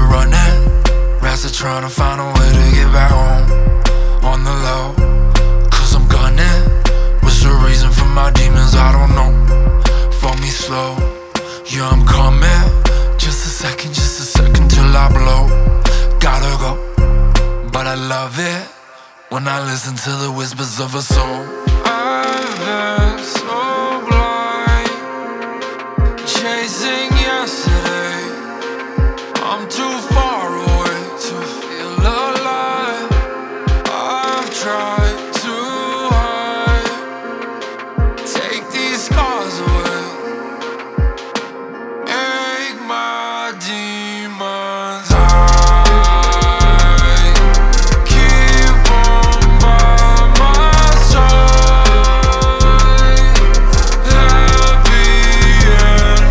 running. Rats are trying to find a way to get back home on the low, cause I'm gunning. What's the reason for my demons? I don't know. For me slow, yeah, I'm coming. Just a second till I blow. Gotta go, but I love it when I listen to the whispers of a soul. I've been so blind, chasing yesterday. I'm too far away to feel alive. I've tried to hide, take these scars away, make my demons hide. Keep on by my side, happy in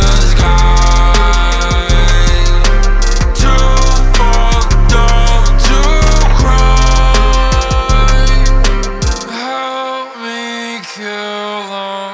disguise. Too fucked up to cry. Help me kill them.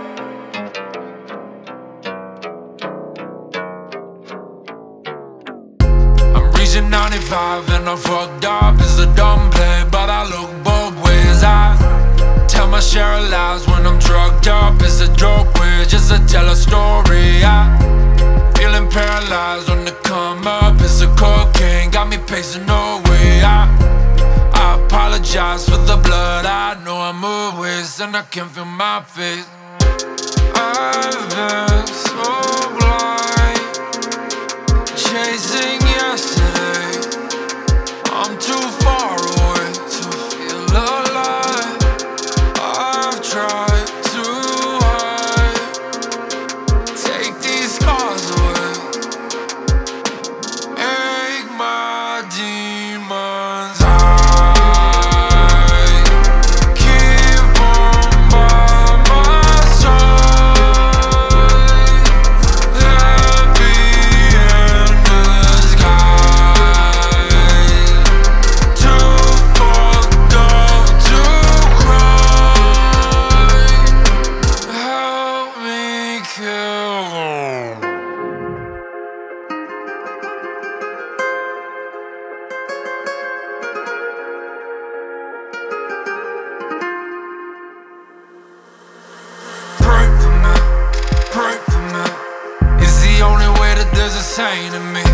I'm reaching 95 and I'm fucked up. It's a dumb play, but I look both ways. I tell my share of lies when I'm drugged up. It's a dope way just to tell a story. I feeling paralyzed on the come up. It's a cocaine, got me pacing away. I apologize for the blood. I know I'm a waste and I can feel my face. I've been so blind, chasing yesterday. I'm too far away to feel alive. I've tried to hide, take these scars away, make my demons hide. Keep on by my side, happy in disguise. Too fucked up to cry. Help me kill them. Pray for me, pray for me. It's the only way that there's a saying in me.